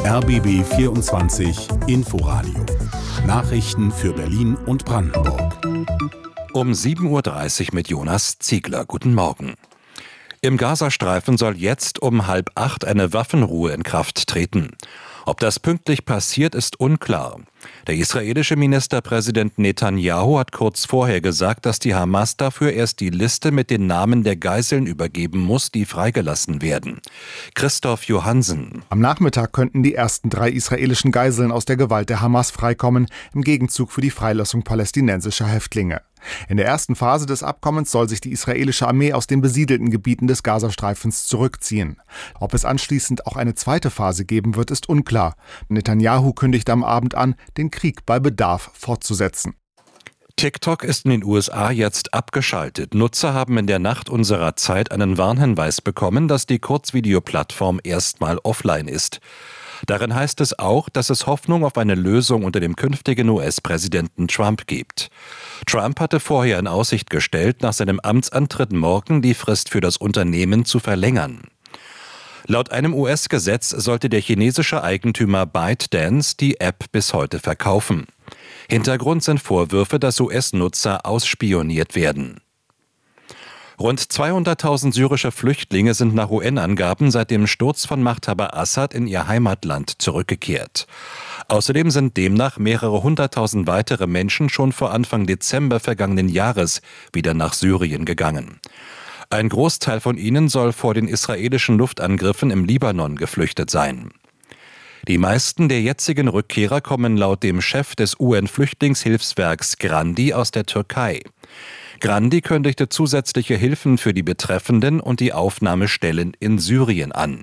RBB 24 Inforadio. Nachrichten für Berlin und Brandenburg. Um 7.30 Uhr mit Jonas Ziegler. Guten Morgen. Im Gazastreifen soll jetzt um 7:30 eine Waffenruhe in Kraft treten. Ob das pünktlich passiert, ist unklar. Der israelische Ministerpräsident Netanyahu hat kurz vorher gesagt, dass die Hamas dafür erst die Liste mit den Namen der Geiseln übergeben muss, die freigelassen werden. Christoph Johansen. Am Nachmittag könnten die ersten 3 israelischen Geiseln aus der Gewalt der Hamas freikommen, im Gegenzug für die Freilassung palästinensischer Häftlinge. In der ersten Phase des Abkommens soll sich die israelische Armee aus den besiedelten Gebieten des Gazastreifens zurückziehen. Ob es anschließend auch eine zweite Phase geben wird, ist unklar. Netanyahu kündigt am Abend an, den Krieg bei Bedarf fortzusetzen. TikTok ist in den USA jetzt abgeschaltet. Nutzer haben in der Nacht unserer Zeit einen Warnhinweis bekommen, dass die Kurzvideoplattform erstmal offline ist. Darin heißt es auch, dass es Hoffnung auf eine Lösung unter dem künftigen US-Präsidenten Trump gibt. Trump hatte vorher in Aussicht gestellt, nach seinem Amtsantritt morgen die Frist für das Unternehmen zu verlängern. Laut einem US-Gesetz sollte der chinesische Eigentümer ByteDance die App bis heute verkaufen. Hintergrund sind Vorwürfe, dass US-Nutzer ausspioniert werden. Rund 200.000 syrische Flüchtlinge sind nach UN-Angaben seit dem Sturz von Machthaber Assad in ihr Heimatland zurückgekehrt. Außerdem sind demnach mehrere 100.000 weitere Menschen schon vor Anfang Dezember vergangenen Jahres wieder nach Syrien gegangen. Ein Großteil von ihnen soll vor den israelischen Luftangriffen im Libanon geflüchtet sein. Die meisten der jetzigen Rückkehrer kommen laut dem Chef des UN-Flüchtlingshilfswerks Grandi aus der Türkei. Grandi kündigte zusätzliche Hilfen für die Betreffenden und die Aufnahmestellen in Syrien an.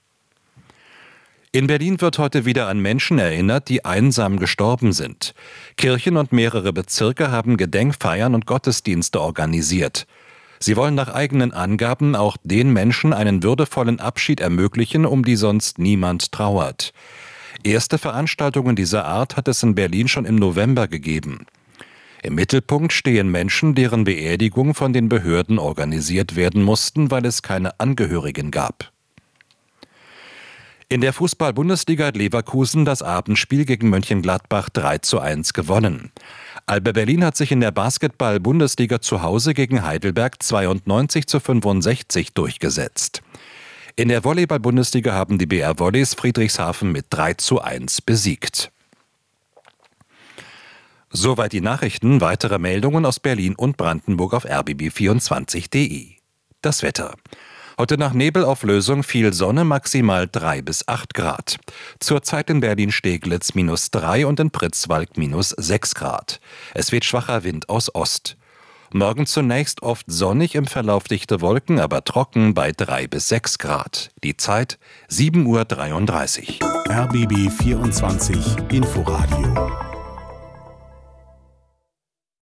In Berlin wird heute wieder an Menschen erinnert, die einsam gestorben sind. Kirchen und mehrere Bezirke haben Gedenkfeiern und Gottesdienste organisiert. Sie wollen nach eigenen Angaben auch den Menschen einen würdevollen Abschied ermöglichen, um die sonst niemand trauert. Erste Veranstaltungen dieser Art hat es in Berlin schon im November gegeben. Im Mittelpunkt stehen Menschen, deren Beerdigung von den Behörden organisiert werden mussten, weil es keine Angehörigen gab. In der Fußball-Bundesliga hat Leverkusen das Abendspiel gegen Mönchengladbach 3:1 gewonnen. Alba Berlin hat sich in der Basketball-Bundesliga zu Hause gegen Heidelberg 92:65 durchgesetzt. In der Volleyball-Bundesliga haben die BR Volleys Friedrichshafen mit 3:1 besiegt. Soweit die Nachrichten. Weitere Meldungen aus Berlin und Brandenburg auf rbb24.de. Das Wetter. Heute nach Nebelauflösung viel Sonne, maximal 3 bis 8 Grad. Zurzeit in Berlin-Steglitz -3 und in Pritzwalk -6 Grad. Es weht schwacher Wind aus Ost. Morgen zunächst oft sonnig, im Verlauf dichte Wolken, aber trocken bei 3 bis 6 Grad. Die Zeit 7:33 Uhr. RBB 24 Inforadio.